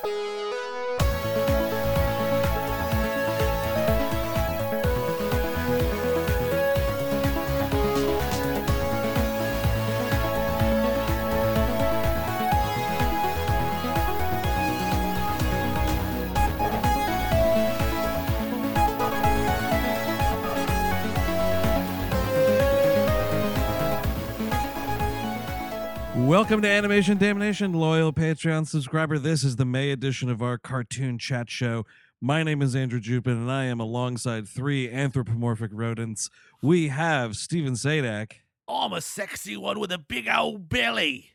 Welcome to Animation Damnation, loyal Patreon subscriber. This is the May edition of our cartoon chat show. My name is Andrew Jupin, and I am alongside three anthropomorphic rodents. We have Steven Sadak. I'm a sexy one with a big old belly.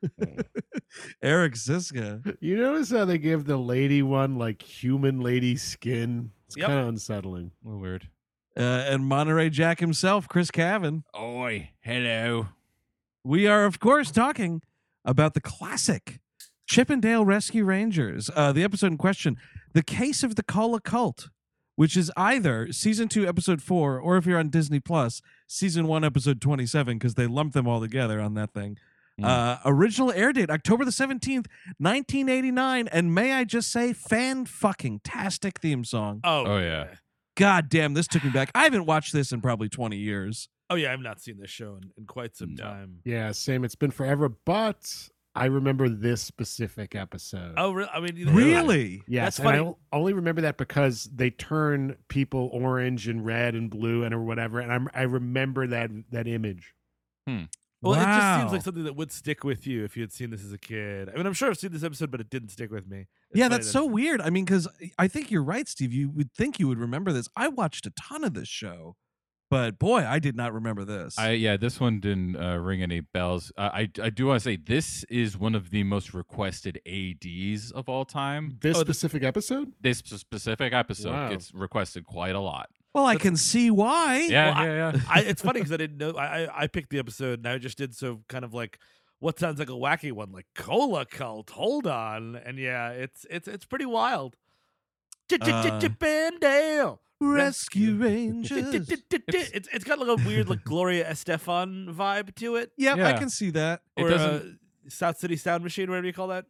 Eric Siska. You notice how they give the lady one like human lady skin? It's Yep. kind of unsettling. A little weird. And Monterey Jack himself, Chris Cavan. Oi, hello. We are, of course, talking about the classic Chip and Dale Rescue Rangers. The episode in question, The Case of the Cola Cult, which is either season 2, episode 4, or if you're on Disney Plus, season 1, episode 27, because they lumped them all together on that thing. Original air date, October the 17th, 1989. And may I just say, fan-fucking-tastic theme song. Oh, yeah. God damn, this took me back. I haven't watched this in probably 20 years. Oh yeah, I've not seen this show in quite some No. time. Yeah, same. It's been forever, but I remember this specific episode. Oh, I mean, Really? yes. that's And I funny. only remember that because they turn people orange and red and blue and or whatever, and I remember that image. Well, it just seems Wow. like something that would stick with you if you had seen this as a kid. I mean, I'm sure I've seen this episode, but it didn't stick with me. It's Yeah, funny that's that- so weird. I mean, because I think you're right, Steve. You would think you would remember this. I watched a ton of this show, but boy, I did not remember this. This one didn't ring any bells. I do want to say this is one of the most requested ADs of all time. This Oh, specific episode? This specific episode Wow. gets requested quite a lot. well, I can see why. Yeah, Well, yeah. It's funny because I didn't know. I picked the episode and I just did so kind of like what sounds like a wacky one, like Cola Cult. Hold on, and yeah, it's pretty wild. Chip and Dale Rescue Rangers. It's got like a weird like Gloria Estefan vibe to it, Yep, I Yeah. can see that. It or doesn't. South City Sound Machine, whatever you call that,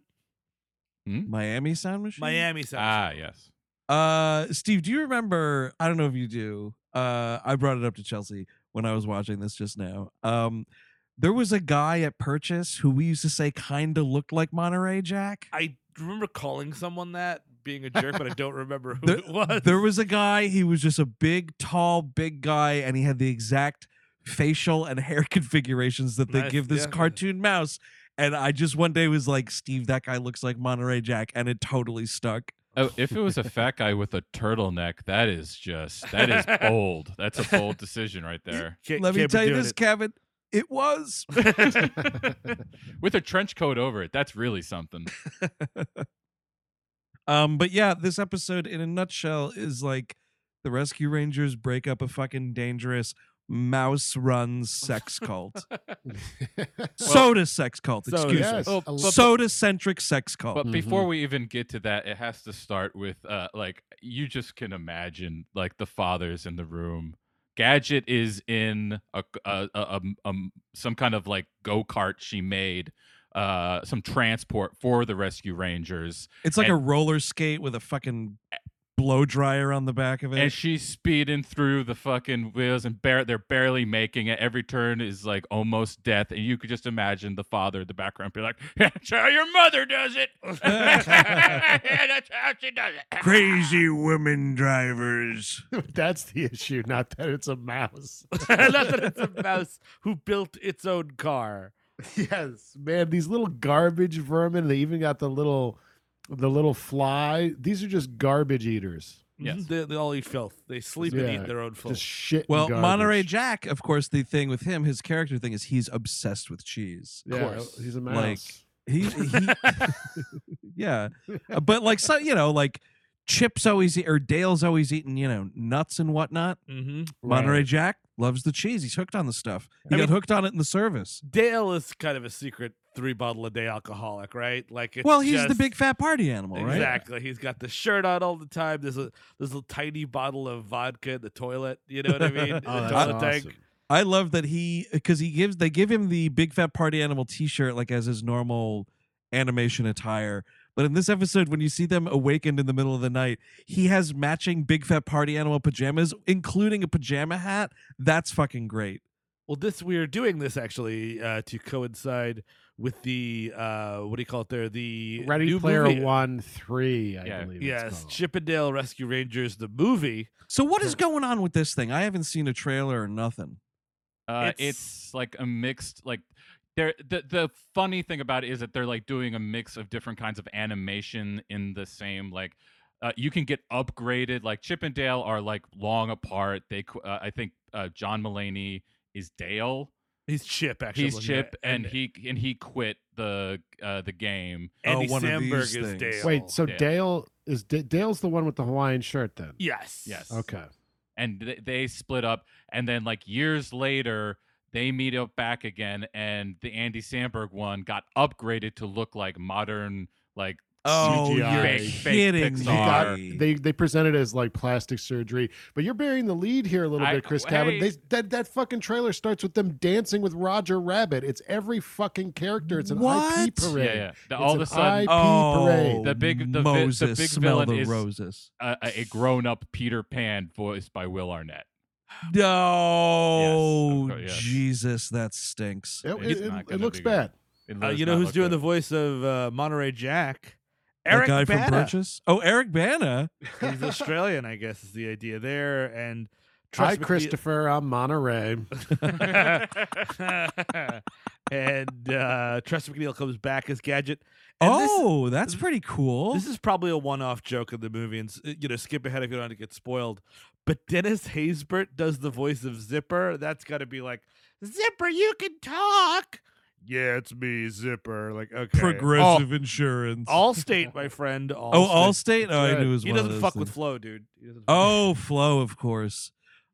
Miami Sound Machine. Miami Sound. Yes. Steve, do you remember? I don't know if you do. I brought it up to Chelsea when I was watching this just now. There was a guy at Purchase who we used to say kind of looked like Monterey Jack. I remember calling someone that, being a jerk, but I don't remember who it was. There was a guy, he was just a big, tall, big guy, and he had the exact facial and hair configurations that they Nice, give this yeah. cartoon mouse. And I just one day was like, Steve, that guy looks like Monterey Jack, and it totally stuck. Oh, if it was a fat guy with a turtleneck, that is bold. That's a bold decision right there. Let me Can't be tell you doing this, it. Kevin. It was. With a trench coat over it, that's really something. But yeah, this episode in a nutshell is like the Rescue Rangers break up a fucking dangerous mouse run sex cult. Soda sex cult, Soda, excuse yes. me. Oh, Soda centric sex cult. But before we even get to that, it has to start with like you just can imagine like the fathers in the room. Gadget is in some kind of like go-kart she made, some transport for the Rescue Rangers, It's like and- a roller skate with a fucking blow dryer on the back of it. and she's speeding through the fucking wheels, and they're barely making it. Every turn is like almost death, and you could just imagine the father in the background be like, "That's how your mother does it. Yeah, that's how she does it." Crazy women drivers. That's the issue, not that it's a mouse. Not that it's a mouse who built its own car. Yes, man, these little garbage vermin, they even got the little fly. These are just garbage eaters. Yes. They all eat filth. They sleep and Yeah, eat their own filth. Just shit. Well, and Monterey garbage. Jack, of course, the thing with him, his character thing is he's obsessed with cheese. Yeah, course. he's a mouse. Like, he yeah. But like, so, you know, like Chip's always, or Dale's always eating, you know, nuts and whatnot. Mm-hmm. Monterey Right. Jack loves the cheese. He's hooked on the stuff. He I got mean- hooked on it in the service. Dale is kind of a secret 3-bottle-a-day alcoholic, right? Like, it's Well, he's the just- big fat party animal, right? Exactly. He's got the shirt on all the time. There's a tiny bottle of vodka in the toilet. You know what I mean? In Oh, the that's toilet awesome. tank. I love that they give him the big fat party animal T-shirt like as his normal animation attire, But in this episode, when you see them awakened in the middle of the night, he has matching big fat party animal pajamas, including a pajama hat. That's fucking great. Well, we're doing this actually to coincide with the what do you call it there? The Ready new Player movie. 1 3, I Yeah. believe it's Yes, called. Chippendale Rescue Rangers, the movie. So what is going on with this thing? I haven't seen a trailer or nothing. It's like a mixed like the funny thing about it is that they're like doing a mix of different kinds of animation in the same like you can get upgraded like Chip and Dale are like long apart. I think John Mulaney is Dale. He's Chip, actually. He's Chip, and he quit the game. Andy one of Samberg these is things. Dale. Wait, so Dale. Dale's the one with the Hawaiian shirt then? Yes. Yes. Okay. And they split up, and then like years later they meet up back again, and the Andy Samberg one got upgraded to look like modern like Oh, CGI. you're Fake kidding Pixar. me. They present it as like plastic surgery, but you're burying the lead here a little bit, Chris Cabin. hey. That fucking trailer starts with them dancing with Roger Rabbit. It's every fucking character. It's an IP What? parade. Yeah. It's All of a an sudden, IP Oh, parade. the Moses, big smell villain the is roses. a grown-up Peter Pan voiced by Will Arnett. No, Yes, yes. Jesus, that stinks. It's not It gonna looks be good. bad. You know who's doing the voice of Monterey Jack? That Eric guy Bana. from Brunches? Oh, Eric Bana. He's Australian, I guess, is the idea there. And Hi, Trust McNeil- Christopher. I'm Monterey. and Trust McNeil comes back as Gadget. And Oh, that's pretty cool. This is probably a one-off joke in the movie, and skip ahead if you don't want to get spoiled. But Dennis Haysbert does the voice of Zipper. That's got to be like, Zipper, you can talk. Yeah, it's me, Zipper. Like, okay, Progressive Insurance. Allstate, my friend. Allstate. Allstate? Oh, I Good. knew it was He one of doesn't those fuck things. with Flo, dude. He doesn't fuck Oh, Flo, of course.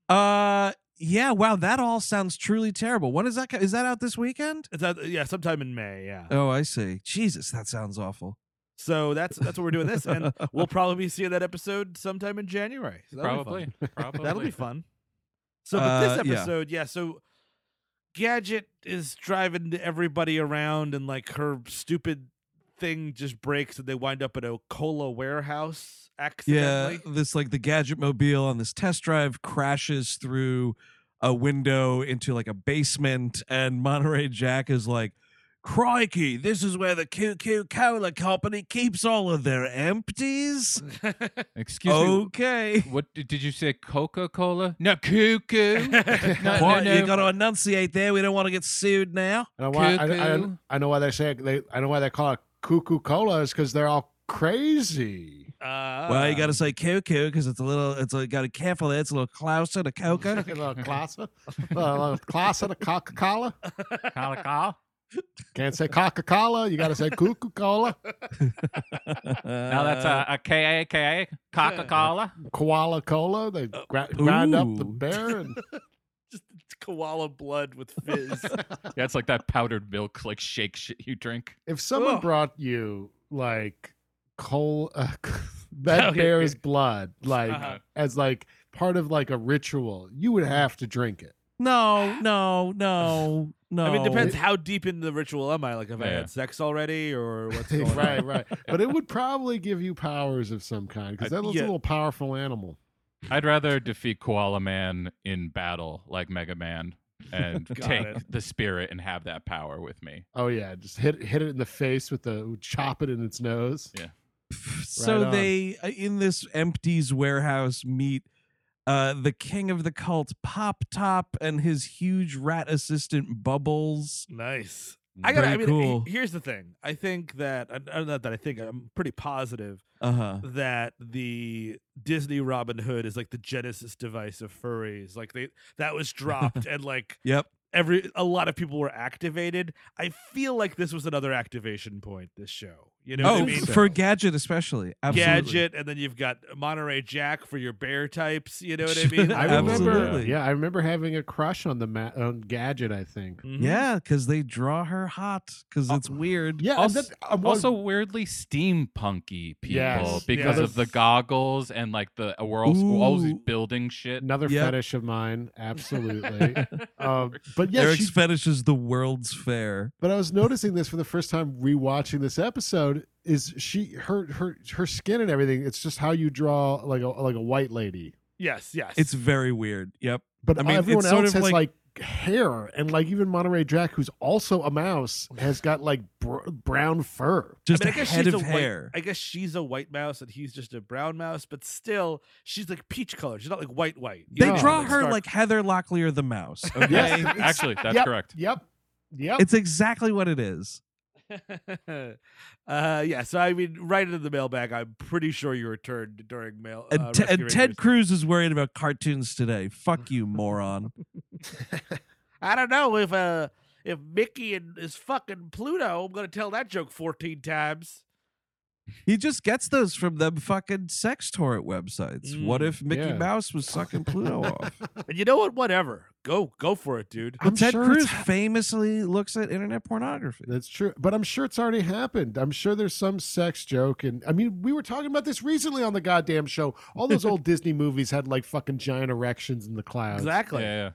Yeah, wow, that all sounds truly terrible. When is that? Is that out this weekend? It's yeah, sometime in May. Yeah. Oh, I see. Jesus, that sounds awful. So that's what we're doing this, and we'll probably be seeing that episode sometime in January. So that'll be fun. Probably. That'll be fun. So, but this yeah. episode, so Gadget is driving everybody around, and like her stupid thing just breaks, and they wind up at a cola warehouse Yeah, accidentally. this like the Gadget Mobile on this test drive crashes through a window into like a basement, and Monterey Jack is like, crikey, this is where the Coca-Cola company keeps all of their empties. Excuse me. Okay. What did you say? Coca-Cola? No, cuckoo. No, What, no, you no. got to enunciate there. We don't want to get sued now. I know why. Cuckoo. I know why they say I know why they call it cuckoo cola is because they're all crazy. Well, you got to say cuckoo because it's got to be careful there. It's a little closer to Coca. A little classa, a little classa to Coca-Cola. Coca-Cola. Can't say Coca-Cola. You got to say cuckoo cola. Now that's a K-A-K-A, Coca-Cola. Koala cola. They grind up the Ooh. bear and just koala blood with fizz. Yeah, it's like that powdered milk, like shake shit you drink. if someone Ugh. brought you like that Oh, bear's blood, like Uh-huh. as like part of like a ritual, you would have to drink it. No. I mean, it depends how deep into the ritual am I? Like, have I Yeah. had sex already, or what's going right, on? right. But it would probably give you powers of some kind because that was yeah. a little powerful animal. I'd rather defeat Koala Man in battle like Mega Man and Got take it. the spirit and have that power with me. Oh yeah, just hit it in the face with chop it in its nose. Yeah. So Right on. they in this empties warehouse meet the king of the cult, Pop Top, and his huge rat assistant Bubbles. Nice. Very cool. Here's the thing. I think that, not that I think, I'm pretty positive Uh-huh. that the Disney Robin Hood is like the Genesis device of furries. Like that was dropped, and like Yep. a lot of people were activated. I feel like this was another activation point. This show, you know what I mean? For Gadget especially. Absolutely. Gadget, and then you've got Monterey Jack for your bear types. You know what I mean? I Absolutely. remember. Yeah, I remember having a crush on on Gadget. I think. Mhm. Yeah, because they draw her hot because Oh, it's weird. Yeah, Also, and that- well, also weirdly steampunky people Yes, because yes. of the goggles and like we're always Ooh. building shit. another Yep. fetish of mine. Absolutely. But yeah, Eric's fetish is the World's Fair. but I was noticing this for the first time rewatching this episode. is she her skin and everything. It's just how you draw like a white lady. Yes. It's very weird. Yep. But I mean, everyone it's sort else of has like- hair, and like even Monterey Jack, who's also a mouse, has got like brown fur. Just I a head she's of a hair. I guess she's a white mouse and he's just a brown mouse, but still, she's like peach colored. She's not like white. You They know, draw her stark- like Heather Locklear the mouse. Okay? Yes. Actually, that's Yep, correct. Yep. Yep. It's exactly what it is. Yeah, so I mean, right into the mailbag. I'm pretty sure you returned during mail. And, Rescue and Ted Rangers. Cruz is worried about cartoons today. Fuck you, moron. I don't know if Mickey is fucking Pluto. I'm gonna tell that joke 14 times. He just gets those from them fucking sex torrent websites. What if Mickey yeah. Mouse was sucking Pluto off? And you know what? Whatever. Go for it, dude. Well, I'm Ted sure Cruz it's- famously looks at internet pornography. That's true, but I'm sure it's already happened. I'm sure there's some sex joke, and I mean, we were talking about this recently on the goddamn show. All those old Disney movies had like fucking giant erections in the clouds. Exactly. Yeah.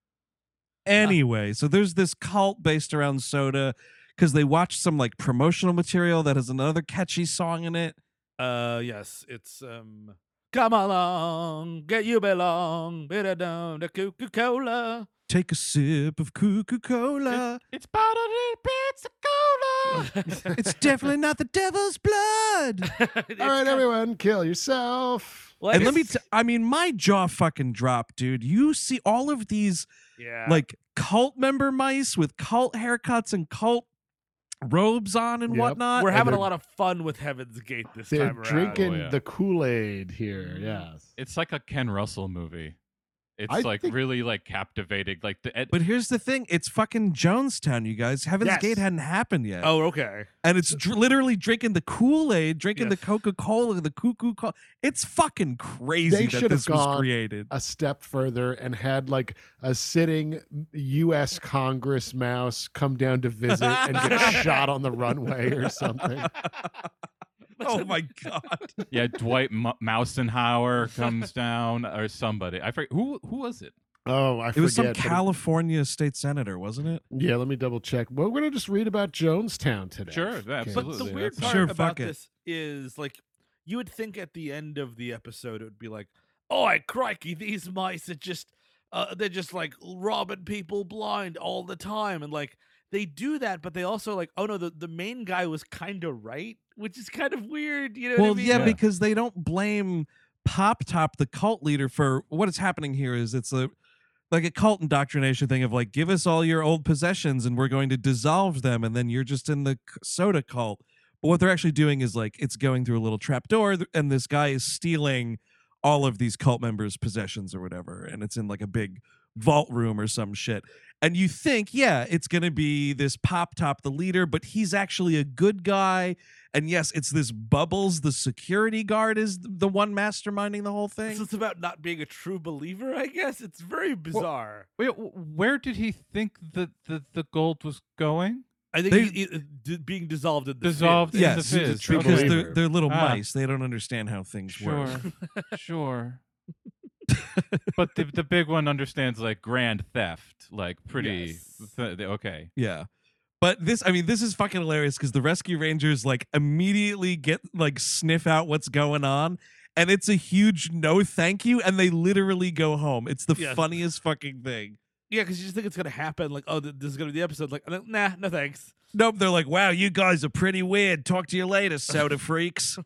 Anyway, so there's this cult based around soda because they watched some like promotional material that has another catchy song in it. Yes, it's come along, get you belong, bit of down to Coca-Cola. Take a sip of Coca-Cola. It's bottled in Pensacola. It's definitely not the devil's blood. All right, everyone, kill yourself. And let me, I mean, my jaw fucking dropped, dude. You see all of these yeah, like cult member mice with cult haircuts and cult robes on and Yep. whatnot. we're having a they're- lot of fun with Heaven's Gate this They're time around. drinking Oh, yeah. the Kool-Aid here. Yes. It's like a Ken Russell movie. It's I like think- really like captivating. Like But here's the thing: it's fucking Jonestown, you guys. Heaven's Yes. Gate hadn't happened yet, Oh, okay. and it's literally drinking the Kool-Aid, drinking the Yes. Coca-Cola, the cuckoo. It's fucking crazy They that should have this was gone created. a step further and had like a sitting U.S. Congress mouse come down to visit and get shot on the runway or something. Oh my god! yeah, Dwight Mousenhower comes down or somebody. I forget who was it. Oh, I It was some forget. but California state senator, wasn't it? yeah, let me double check. Well, we're gonna just read about Jonestown today. Sure, Okay. absolutely. But the weird That's part Sure, about fuck it. this is like you would think at the end of the episode it would be like, "Oh, crikey, these mice are just they're just like robbing people blind all the time," and like they do that, but they also like, oh no, the main guy was kind of right, which is kind of weird. You know? Well, what I mean? yeah, Yeah. because they don't blame Pop Top, the cult leader, for what is happening here. Is it's like a cult indoctrination thing of like, give us all your old possessions and we're going to dissolve them, and then you're just in the soda cult. But what they're actually doing is like it's going through a little trap door, and this guy is stealing all of these cult members' possessions or whatever, and it's in like a big vault room or some shit. And you think, yeah, it's going to be this Pop Top, the leader, but he's actually a good guy. And yes, it's this Bubbles, the security guard, is the one masterminding the whole So thing. it's about not being a true believer, I guess. It's very bizarre. Wait, where did he think the gold was going? I think They- being dissolved in the Dissolved fizz. in Yes, the fizz. true because believer. they're little Ah. mice. They don't understand how things work. Sure. But the big one understands like grand theft, like pretty. Yes. Okay. Yeah. But this is fucking hilarious because the Rescue Rangers like immediately get like sniff out what's going on, and it's a huge no thank you, and they literally go home. It's the Yes. funniest fucking thing. Yeah, because you just think it's gonna happen. Like, oh, this is gonna be the episode. Like, nah, no thanks. Nope, they're like, wow, you guys are pretty weird. Talk to you later, soda freaks.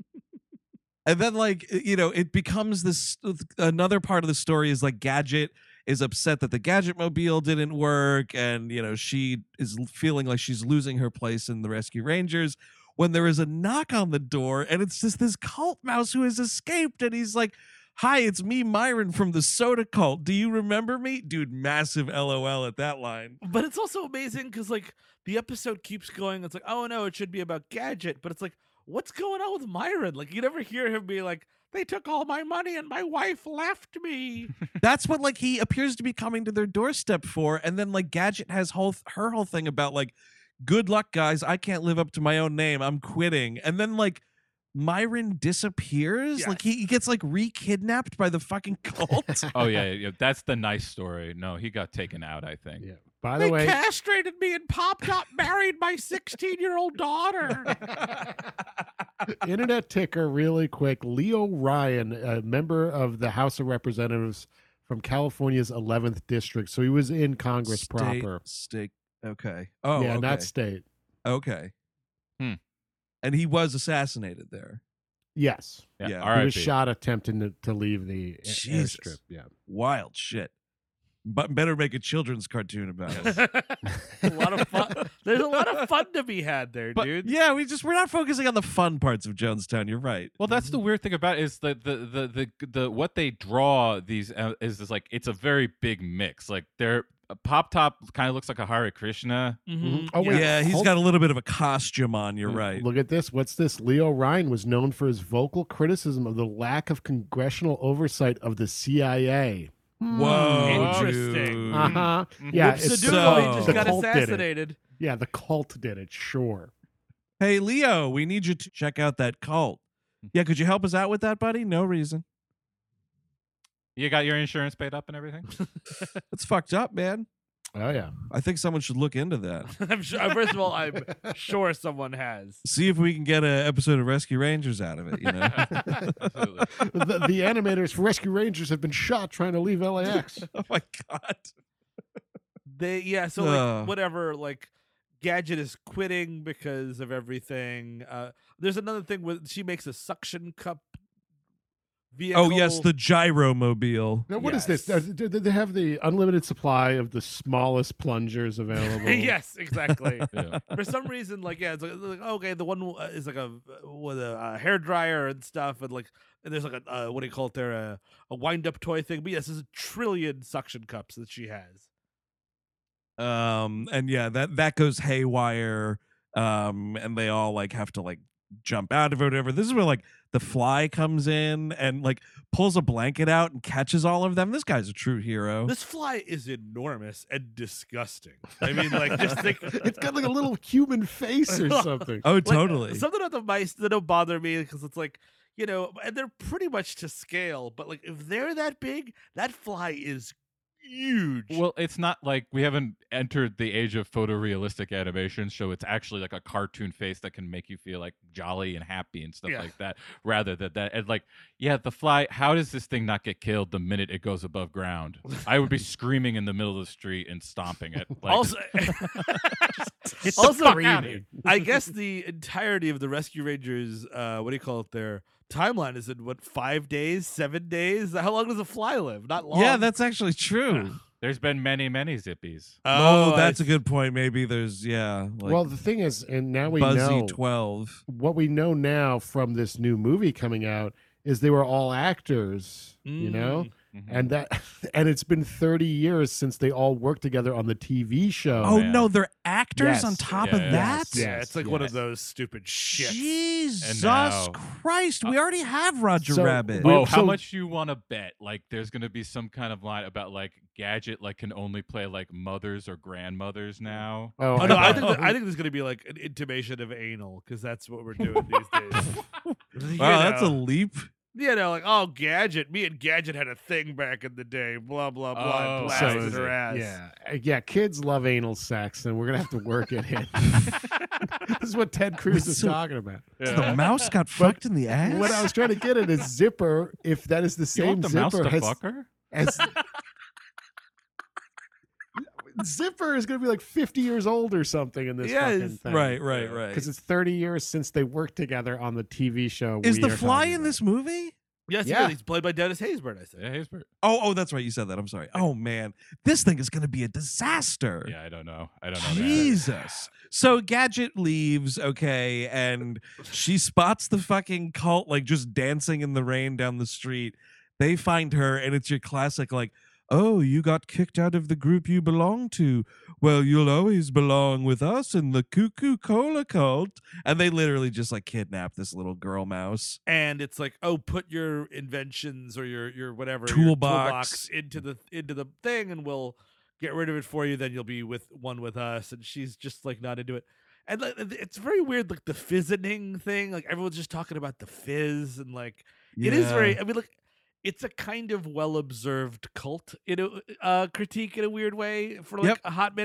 And then, like, it becomes this another part of the story is like Gadget is upset that the Gadget Mobile didn't work, and she is feeling like she's losing her place in the Rescue Rangers when there is a knock on the door, and it's just this cult mouse who has escaped, and he's like, hi, it's me, Myron from the Soda Cult. Do you remember me? Dude, massive LOL at that line. But it's also amazing because like the episode keeps going. It's like, oh no, it should be about Gadget, but it's like, what's going on with Myron? Like, you never hear him be like, they took all my money and my wife left me. That's what like he appears to be coming to their doorstep for, and then like Gadget has her whole thing about like, good luck guys, I can't live up to my own name, I'm quitting. And then like Myron disappears. Like he gets like re-kidnapped by the fucking cult. Oh yeah. That's the nice story. No, he got taken out, I think. Yeah. By They the way, castrated me and Pop Top married my 16-year-old daughter. Internet ticker, really quick. Leo Ryan, a member of the House of Representatives from California's 11th district. So he was in Congress proper. State. Okay. Oh, yeah, okay. not state. Okay. Hmm. And he was assassinated there. Yes. Yeah. Yeah. He was RIP. shot attempting to leave the Jesus. airstrip. Yeah. Wild shit. But better make a children's cartoon about it. A lot of fun. There's a lot of fun to be had there, But- dude. Yeah, we're not focusing on the fun parts of Jonestown. You're right. Well, that's the weird thing about it is the what they draw these is this, like, it's a very big mix. Like Pop Top kind of looks like a Hare Krishna. Mhm. Oh, wait. Yeah, he's Hold- got a little bit of a costume on. You're right. Look at this. What's this? Leo Ryan was known for his vocal criticism of the lack of congressional oversight of the CIA. Whoa, Interesting. dude. Uh-huh. Mhm. Yeah, Whoops, it's the so- he just the got cult did it. assassinated. Yeah, the cult did it, sure. Hey, Leo, we need you to check out that cult. Yeah, could you help us out with that, buddy? No reason. You got your insurance paid up and everything? That's fucked up, man. Oh, yeah. I think someone should look into that. I'm sure, first of all, I'm sure someone has. See if we can get an episode of Rescue Rangers out of it, you know? Absolutely. The animators for Rescue Rangers have been shot trying to leave LAX. Oh my god. So Ugh. like whatever, like Gadget is quitting because of everything. There's another thing with she makes a suction cup vehicle. Oh yes, the gyromobile. Now, what is Yes. this? Do they have the unlimited supply of the smallest plungers available? yes, exactly. Yeah. For some reason, like it's like okay, the one is like with a hair dryer and stuff, and there's like a what do you call it there, a wind up toy thing. But yes, there's a trillion suction cups that she has. And yeah, that goes haywire. And they all like have to like jump out of it or whatever. This is where like the Fly comes in and like pulls a blanket out and catches all of them. This guy's a true hero. This fly is enormous and disgusting. I mean, like just think. It's got like a little human face or something. Oh, Like, totally. something about the mice that don't bother me because it's like, and they're pretty much to scale, but like if they're that big, that fly is huge. Well, it's not like we haven't entered the age of photorealistic animation, so it's actually like a cartoon face that can make you feel like jolly and happy and stuff Yeah. like that, rather than that. And like, yeah, the Fly, how does this thing not get killed the minute it goes above ground? I would be screaming in the middle of the street and stomping it. Like, also, Get the also, fuck out of here. I guess the entirety of the Rescue Rangers, what do you call it? Their timeline is in what, 5 days, 7 days? How long does a fly live? Not long. Yeah, that's actually true. there's been many Zippies. Oh, I that's a see. good point. Maybe there's like Well, the thing is, and now we Buzzy know 12. what we know now from this new movie coming out is they were all actors, you know? Mhm. And and it's been 30 years since they all worked together on the TV show. Oh man. no, they're actors Yes. on top Yeah. of that? Yes. Yeah, it's like one of yes. those stupid shits. Jesus now- Christ, we already have Roger So, Rabbit. we- Oh, how so- much you want to bet? Like, there's gonna be some kind of line about like Gadget like can only play like mothers or grandmothers now. Oh no, I know. think there's gonna be like an intimation of anal because that's what we're doing these days. You Wow, that's a know. leap. Like, oh, Gadget. Me and Gadget had a thing back in the day. Blah blah blah. Oh, Blasted so- her ass. Yeah, kids love anal sex, and we're gonna have to work it in. This is what Ted Cruz is So- talking about. So the mouse got fucked in the ass. What I was trying to get at is Zipper. If that is the You same want the mouse Zipper to has, fuck her? as Zipper is going to be like 50 years old or something in this Yes. fucking thing. right, Yeah. Because it's 30 years since they worked together on the TV show. Is we the are Fly talking in about. this movie? Yes, Yeah. he's played by Dennis Haysbert. I said. Yeah, Haysbert. Oh, that's right. You said that. I'm sorry. Oh man, this thing is going to be a disaster. Yeah, I don't know. I don't know. that. Jesus. So Gadget leaves, okay, and she spots the fucking cult like just dancing in the rain down the street. They find her, and it's your classic like, oh, you got kicked out of the group you belong to. Well, you'll always belong with us in the Cuckoo Cola cult. And they literally just like kidnap this little girl mouse. And it's like, oh, put your inventions or your whatever your Toolbox. into the thing, and we'll get rid of it for you. Then you'll be with us. And she's just like not into it. And like, it's very weird, like the fizzening thing. Like everyone's just talking about the fizz, and like it is very. I mean, like it's a kind of well observed cult, critique in a weird way for like Yep. a hot minute.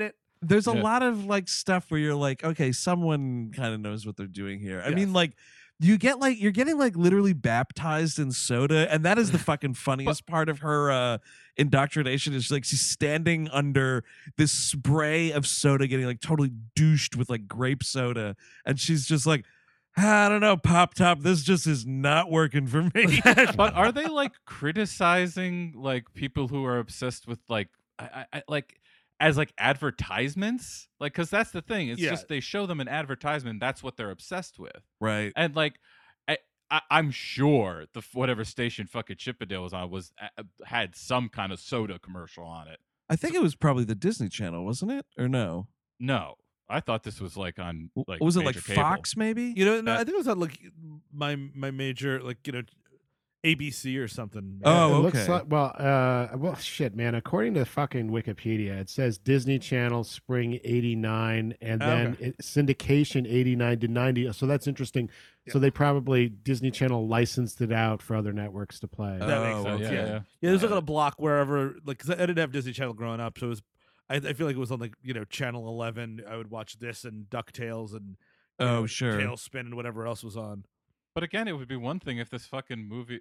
There's a Yeah. lot of like stuff where you're like, okay, someone kind of knows what they're doing here. I Yes. mean, like you're getting like literally baptized in soda, and that is the fucking funniest part of her indoctrination. Is like she's standing under this spray of soda, getting like totally douched with like grape soda, and she's just like, I don't know, Pop Top, this just is not working for me. But are they like criticizing like people who are obsessed with like I like as like advertisements? Like, because that's the thing. It's Yeah. just they show them an advertisement. That's what they're obsessed with. Right. And like, I'm sure the whatever station fucking Chippendale was on had some kind of soda commercial on it. I think it was probably the Disney Channel, wasn't it? Or no? No, I thought this was like on like Was it major like cable. Fox maybe? You know, no, I think it was on like my major, like, you know, ABC or something. Oh, It looks okay. like, well, shit, man. According to fucking Wikipedia, it says Disney Channel Spring '89, and then syndication '89 to '90. So that's interesting. So they probably Disney Channel licensed it out for other networks to play. That makes Oh, sense. okay. Yeah, there's like a block wherever, like, because I didn't have Disney Channel growing up, so it was. I feel like it was on like, you know, Channel 11. I would watch this and DuckTales and you Oh, know, sure. Tailspin and whatever else was on. But again, it would be one thing if this fucking movie,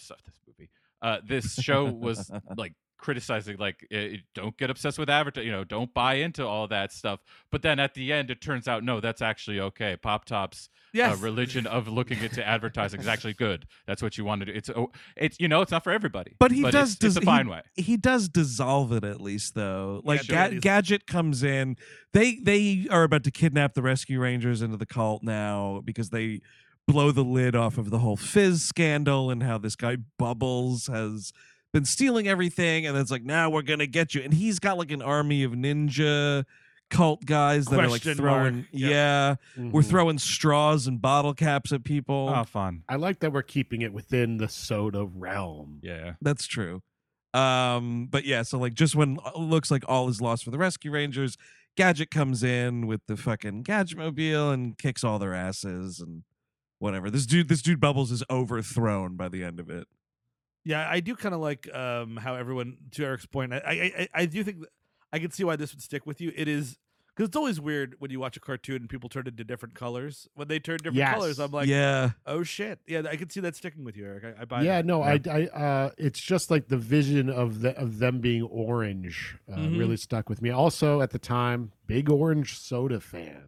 this show was like criticizing, like, don't get obsessed with advertising, you know, don't buy into all that stuff. But then at the end, it turns out, no, that's actually okay. Pop Top's Yes. religion of looking into advertising is actually good. That's what you want to do. It's you know, it's not for everybody. But he does. It's a fine way. He does dissolve it at least, though. Like sure, he's- Gadget comes in. They are about to kidnap the Rescue Rangers into the cult now because they blow the lid off of the whole Fizz scandal and how this guy Bubbles has been stealing everything, and it's like, now we're gonna get you. And he's got like an army of ninja cult guys that are like Question throwing, mark. Yep. we're Mhm. throwing straws and bottle caps at people. Oh, fun. I like that we're keeping it within the soda realm. Yeah. That's true. But yeah, so like just when it looks like all is lost for the Rescue Rangers, Gadget comes in with the fucking Gadgetmobile and kicks all their asses and whatever. This dude Bubbles is overthrown by the end of it. Yeah, I do kind of like how everyone, to Eric's point, I do think I can see why this would stick with you. It is because it's always weird when you watch a cartoon and people turn into different colors. When they turn different Yes. colors, I'm like, Yeah. oh shit. Yeah, I can see that sticking with you, Eric. I buy Yeah, that. no, it's just like the vision of them being orange Mhm. really stuck with me. Also, at the time, big orange soda fans.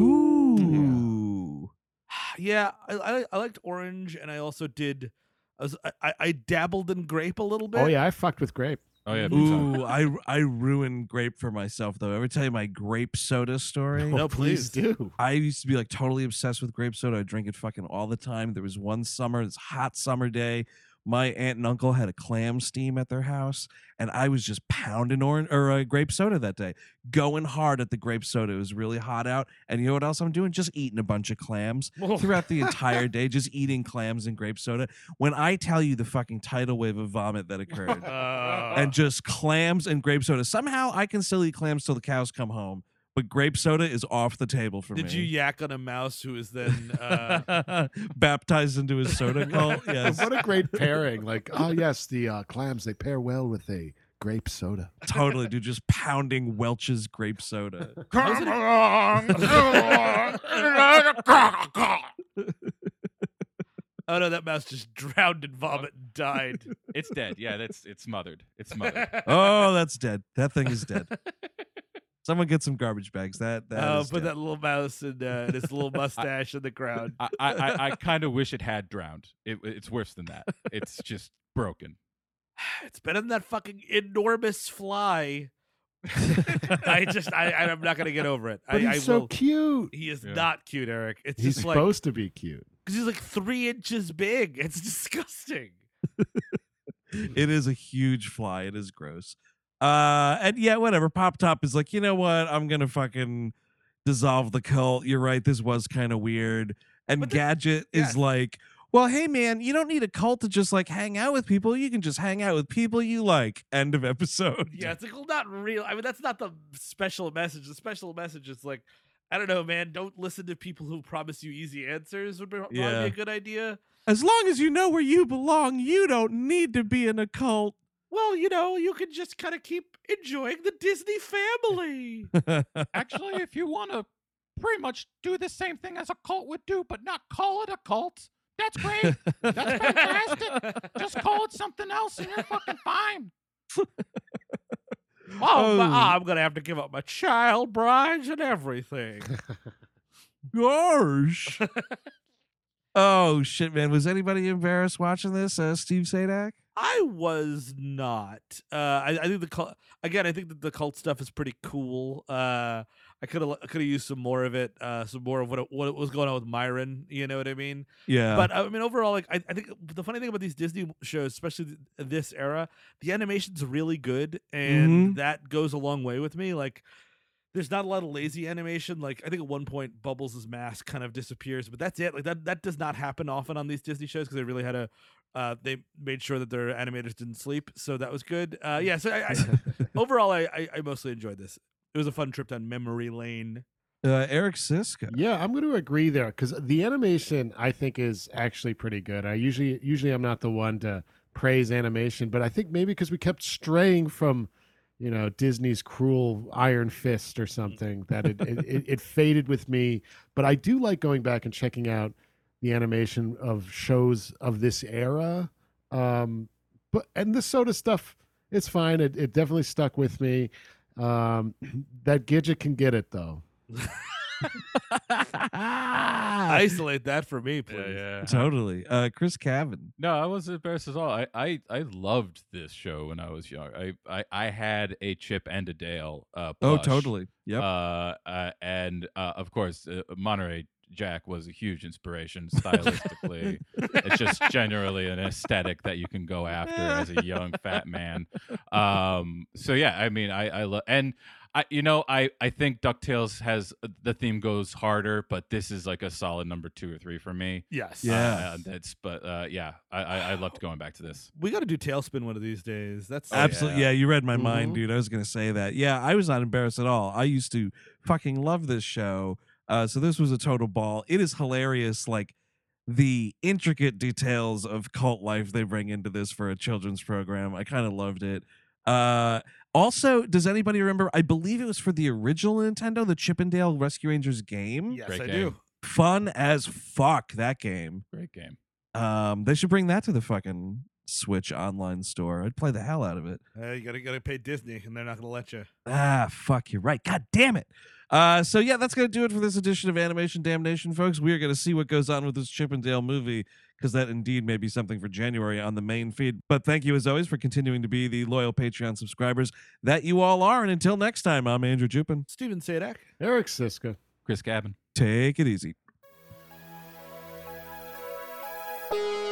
Ooh. Yeah, I liked orange, and I also did. I dabbled in grape a little bit. Oh yeah, I fucked with grape. Oh yeah. big time. Ooh, I ruined grape for myself though. Ever tell you my grape soda story? No, Oh, please please. do. I used to be like totally obsessed with grape soda. I drink it fucking all the time. There was one summer, this hot summer day, my aunt and uncle had a clam steam at their house, and I was just pounding grape soda that day, going hard at the grape soda. It was really hot out, and you know what else I'm doing? Just eating a bunch of clams throughout the entire day, just eating clams and grape soda. When I tell you the fucking tidal wave of vomit that occurred, and just clams and grape soda, somehow I can still eat clams till the cows come home. But grape soda is off the table for me. Did you yak on a mouse who is then Baptized into his soda cult? Yes. What a great pairing! Like, oh yes, the clams they pair well with a grape soda. Totally, dude. Just pounding Welch's grape soda. Come Oh no, that mouse just drowned in vomit and died. It's dead. Yeah, it's smothered. It's smothered. Oh, that's dead. That thing is dead. Someone get some garbage bags. That is Put dead. that little mouse and his little mustache in the ground. I kind of wish it had drowned. It's worse than that. It's just broken. It's better than that fucking enormous fly. I'm not gonna get over it. But I he's so will. cute. He is Yeah. not cute, Eric. It's He's just like supposed to be cute. because he's like 3 inches big. It's disgusting. It is a huge fly. It is gross. And yeah, whatever. Pop Top is like, you know what? I'm gonna fucking dissolve the cult. You're right. This was kind of weird. And But the- Gadget yes. is like, well, hey man, you don't need a cult to just like hang out with people. You can just hang out with people you like. End of episode. Yeah, it's like, well, not real. I mean, that's not the special message. The special message is like, I don't know, man. Don't listen to people who promise you easy answers. Would probably Yeah. be a good idea. As long as you know where you belong, you don't need to be in a cult. Well, you can just kind of keep enjoying the Disney family. Actually, if you want to pretty much do the same thing as a cult would do, but not call it a cult, that's great. That's fantastic. Just call it something else and you're fucking fine. I'm going to have to give up my child brides and everything. Gosh. Oh shit, man! Was anybody embarrassed watching this? Steve Sadak? I was not. I think the cult, again. I think that the cult stuff is pretty cool. I could have used some more of it. Some more of what was going on with Myron. You know what I mean? Yeah. But I mean, overall, like I think the funny thing about these Disney shows, especially this era, the animation's really good, and that goes a long way with me. Like, there's not a lot of lazy animation. Like, I think at one point Bubbles' mask kind of disappears, but that's it. Like that does not happen often on these Disney shows because they really had to. They made sure that their animators didn't sleep, so that was good. Yeah. So overall, I mostly enjoyed this. It was a fun trip down memory lane. Eric Siska. Yeah, I'm going to agree there because the animation I think is actually pretty good. I usually I'm not the one to praise animation, but I think maybe because we kept straying from, Disney's cruel Iron Fist or something, that it faded with me. But I do like going back and checking out the animation of shows of this era. And the Soda stuff, it's fine. It definitely stuck with me. That Gidget can get it though. Isolate that for me, please. Yeah. Totally. Chris Cavan. No, I wasn't embarrassed at all. I loved this show when I was young. I had a Chip and a Dale plush. Oh, totally. Yep. And of course, Monterey Jack was a huge inspiration stylistically. It's just generally an aesthetic that you can go after as a young fat man. So yeah, I mean, I love, and I think DuckTales has the theme goes harder, but this is like a solid number 2 or 3 for me. Yes. Yeah. I loved going back to this. We got to do Tailspin one of these days. That's Absolutely. Yeah, you read my mind, Mhm. dude. I was going to say that. Yeah, I was not embarrassed at all. I used to fucking love this show. So this was a total ball. It is hilarious, like the intricate details of cult life they bring into this for a children's program. I kind of loved it. Also, does anybody remember? I believe it was for the original Nintendo, the Chip and Dale Rescue Rangers game. Yes, Great I game. do. Fun as fuck, that game. Great game. They should bring that to the fucking Switch online store. I'd play the hell out of it. You gotta pay Disney, and they're not gonna let you. Ah, fuck, you're right. God damn it. So yeah, that's gonna do it for this edition of Animation Damnation, folks. We are gonna see what goes on with this Chip and Dale movie, because that indeed may be something for January on the main feed. But thank you as always for continuing to be the loyal Patreon subscribers that you all are. And until next time, I'm Andrew Jupin. Steven Sadak. Eric Siska. Chris Cabin. Take it easy.